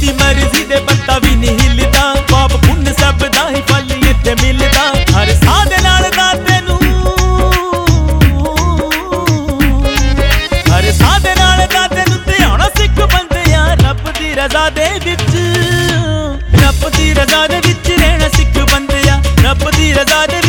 तेरी मर्जी दे बंदा भी नहीं हिलदा, पाप पुण्य सब दा ही फल इत्थे मिलदा। हर साह दे नाल दा तैनू, हर साह दे नाल दा तैनू ध्याना सिख बंदिया रब दी रज़ा दे विच, रब दी रज़ा दे विच रहना सिख बंदिया, रब दी रज़ा दे